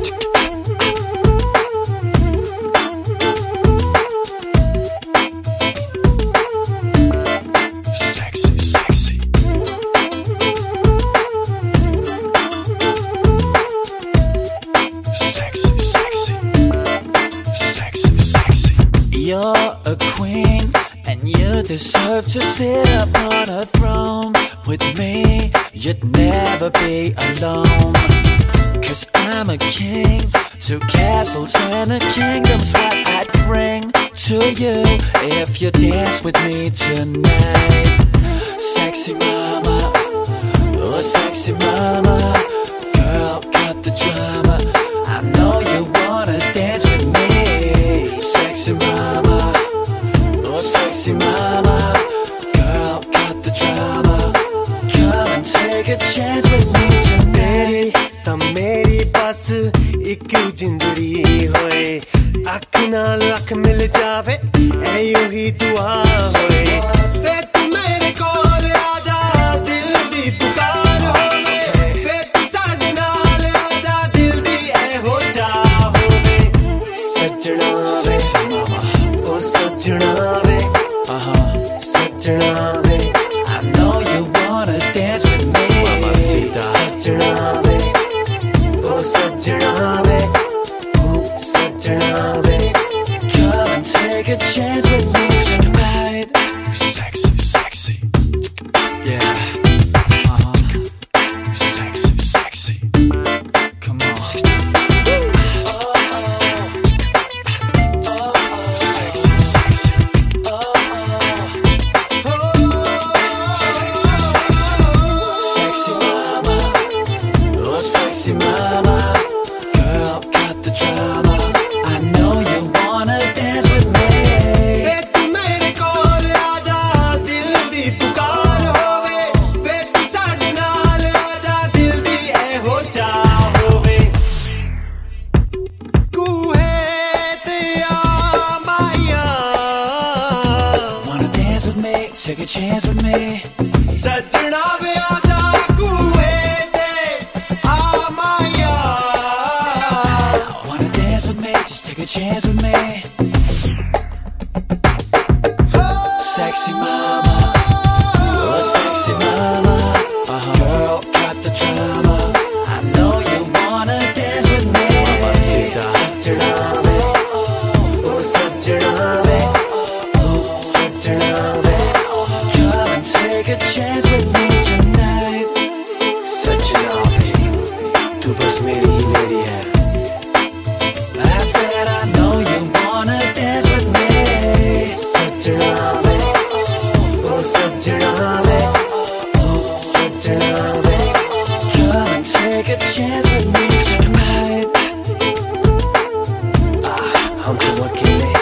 You're a queen, and you deserve to sit upon a throne. With me, you'd never be alone. 'Cause I'm a king, 2 castles and a kingdom's what I'd bring to you if you dance with me tonight. Sexy mama, oh sexy mama, girl, cut the drama. I know you wanna dance with me. Sexy mama, oh sexy mama, girl, cut the drama. Come and take a chance with me tonight. मेरी बस एक जिंदड़ी होए, अख नाल अख मिल जावे, ऐ यूं ही दुआ होए। वे तू मेरे कोल आजा, दिल दी पुकार होवे। वे तू साडे नाल आजा, दिल दी ऐ हो जा होवे। सजना वे, ओ सजना वे, सजना वे, I know you wanna dance with me. सजना वे, ओ सजना वे, सजना वे। Come and take a chance with me tonight. Sexy, sexy, Yeah. sexy, sexy. Come on. Sexy, sexy. Sexy mama, oh sexy mama, girl, cut the drama. I know you wanna dance with me. वे तू मेरे कोल आजा, दिल दी पुकार होवे। वे तू साडे नाल आजा, दिल दी ऐ हो जा होवे। कूहे ते आ माया, Wanna dance with me? Take a chance with me. सजना वे आजा, कूहे ते आ माया। Wanna dance with me? Just take a chance with me. Sexy mama, oh sexy mama, girl, cut the drama. I know you wanna dance with me. सजना वे, ओ सजना वे, सजना वे। Come and take a chance with me tonight. सजना वे, तू बस मेरी ही मेरी है। I said I know you wanna dance with me. सजना वे, ओ सजना वे, सजना वे। Come and take a chance with me tonight. हम तो अकेले